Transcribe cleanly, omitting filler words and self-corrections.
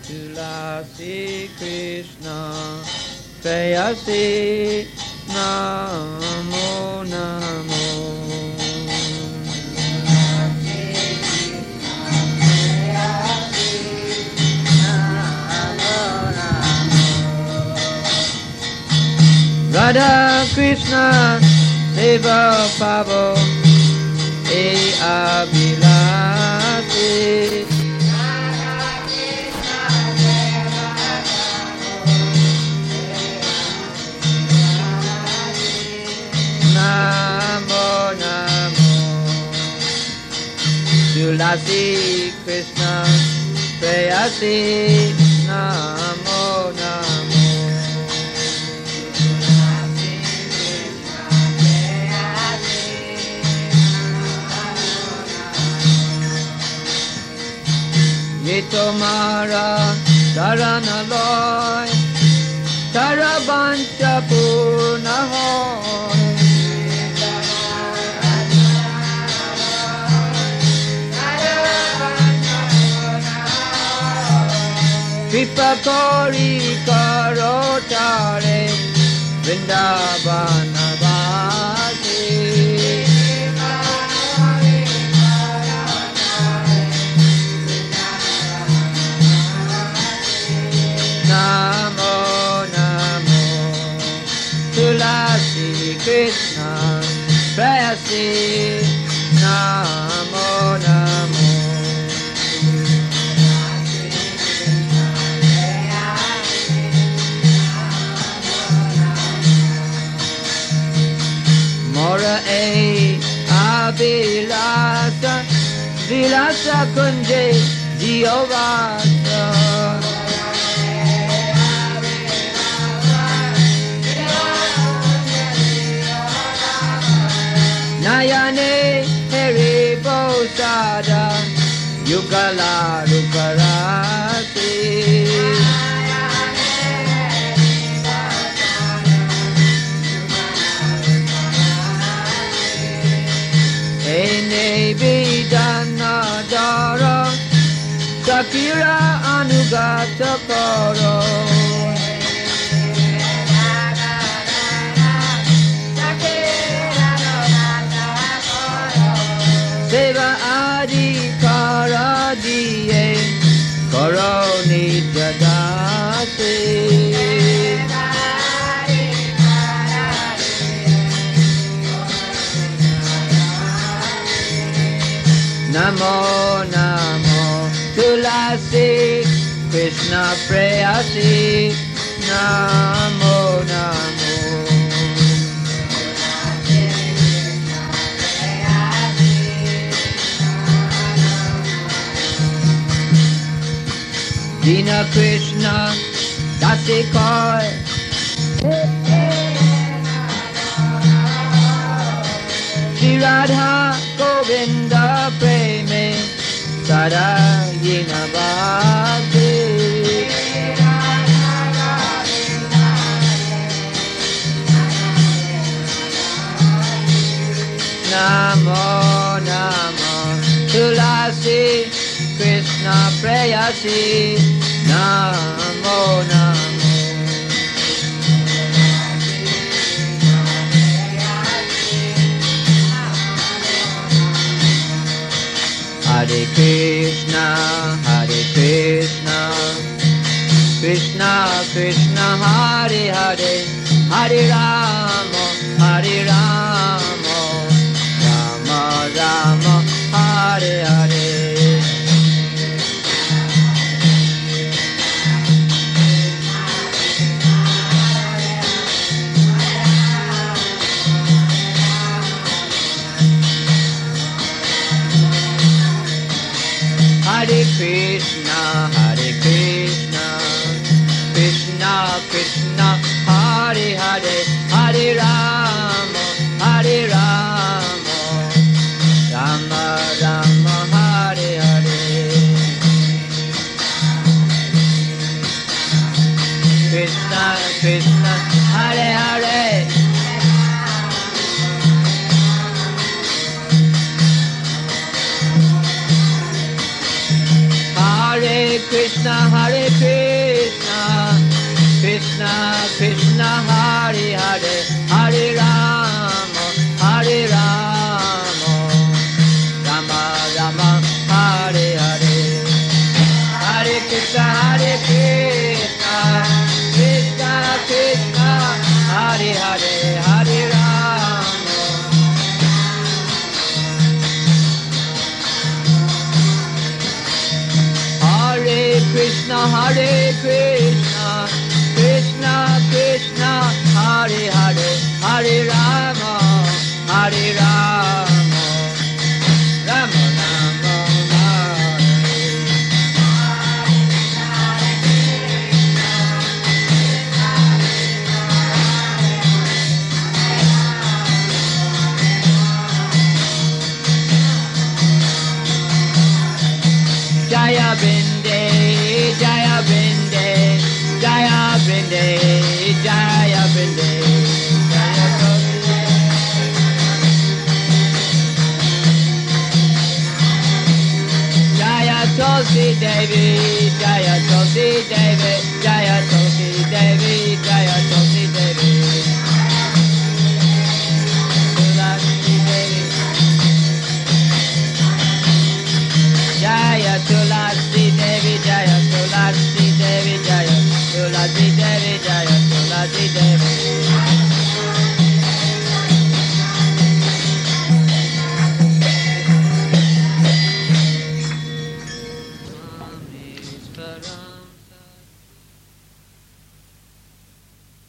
Tulasi Krishna Prayasi Namo Namo Radha Krishna Deva Pavo E Abhilasi Namo Namo Tulasi Krishna Prayasi Namo Namo Tomara Dharana Loy Tarabancha Purna Hoy Kripa Kori Karotare Vrindavana Vasi Namo Namo Tulasi Krishna Prayasi Namo Namo Mora E Abhilasa Vilasa Kunje Jiyovasa Nayane Heri Bosada Yugala Rukarasi Ene Vidana Dara Sakira Anugata Koro Seva Adi Karadiye Koroni Jadase Namo Namo Tulasi Krishna Prayasi Namo Namo Dina Krishna Dasikar Shri Radha Govinda Preme Sarayina Bhakti Namo Namo Tulasi Krishna Prayasi Namo Namo Hare Krishna Krishna Krishna Hare Hare Hare Rama Hare Rama Rama Rama Hare Hare Hare Krishna Krishna Krishna Hare Hare Hare Rama Hare Rama Rama Rama Hare Hare Krishna Krishna Hare Hare Hare Krishna, Krishna Krishna, Hare Hare, Hare Rama, Hare Rama, Rama Rama, Hare Hare, Hare Krishna, Krishna Krishna, Hare Hare, Hare Rama. Hare Krishna, Krishna Krishna, Hare Hare, Hare Rama, Hare Rama, Rama Rama, Jaya Brinde, Jaya Brinde, Jaya Brinde, Jaya Brinde, Jaya Tulsi Devi, Jaya Tulsi Devi, Jaya Tulsi Devi, Jaya Tulsi Devi.